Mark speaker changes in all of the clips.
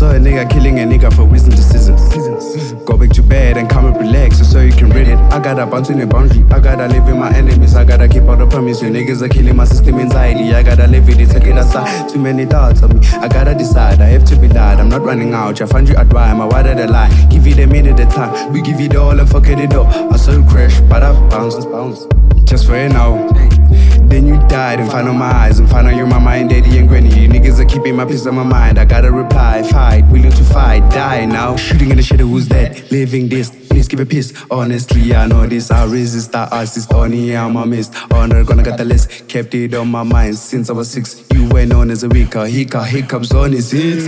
Speaker 1: saw a nigga killing a nigga for wisdom decisions. Go back to bed and come and relax so you can read it. I gotta bounce in a boundary. I gotta live with my enemies. I gotta keep all the promise. You niggas are killing my system anxiety. I gotta live with it, take it aside. Too many thoughts on me. I gotta decide. I have to be lied. I'm not running out. I find you at rhyme. I water the line. Give it a minute at a time. We give it all and forget it all. I saw you crash, but I bounce. Just for it now. Then you died in front of my eyes, in front of you, my mind, daddy and granny. You niggas are keeping my peace on my mind. I gotta reply, fight, willing to fight, die now. Shooting in the shadow, who's that? Living this, please give a piss. Honestly, I know this, I resist, I assist. Only I'm a mist, honor gonna get the list. Kept it on my mind since I was 6. You were known as a weaker, hiccups on his hits.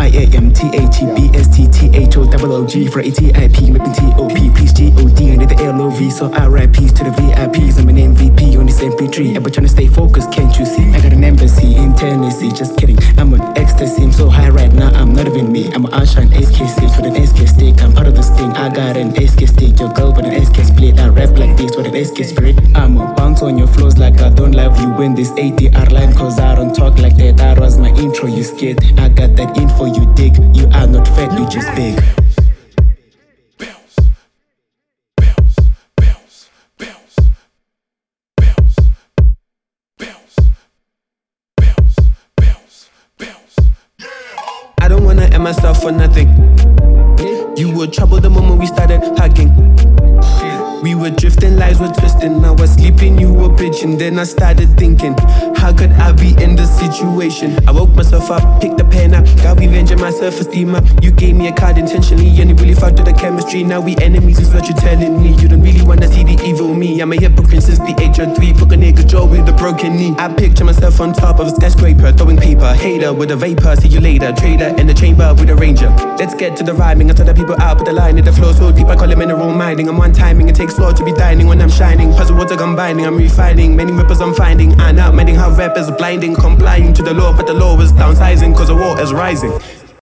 Speaker 2: IAMTHEBSTTHOOOG for ATIP, mapping TOP, please GOD under the LOV. So RIPs to the VIPs, I'm an MVP on this MP3. I'm trying to stay focused, can't you see? I got an embassy in Tennessee, just kidding. I'm on ecstasy, I'm so high right now, I'm not even me. I'm an Ashine SK stage with an SK stick. I'm part of this thing, I got an SK stick. Your girl with an SK split. I rap like this with an SK spirit. I'ma bounce on your flows like I don't love you in this ATR line, cause I don't talk like that. That was my intro, you scared. I got that info, you dig. You are not fat, you just big.
Speaker 3: I don't wanna end myself for nothing. You were trouble the moment we started hugging. We were drifting, lies were twisting. I was sleeping, you were bitching. Then I started thinking, how could I be in this situation? I woke myself up, picked the pen up, got revenge and my self-esteem up. You gave me a card intentionally and it really fucked with the chemistry. Now we enemies is what you're telling me. You don't really wanna see the evil me. I'm a hypocrite since the age of 3. Book a nigga Joe with a broken knee. I picture myself on top of a skyscraper, throwing paper. Hater with a vapor, see you later. Trader in the chamber with a ranger. Let's get to the rhyming. I tell the people out with the line in the flow so deep. I call it mineral mining. I'm one timing, it takes slow to be dining when I'm shining. Puzzle words are combining, I'm refining. Many rappers I'm finding. I'm not mending how rappers blinding. Complying to the law, but the law is downsizing cause the war is rising.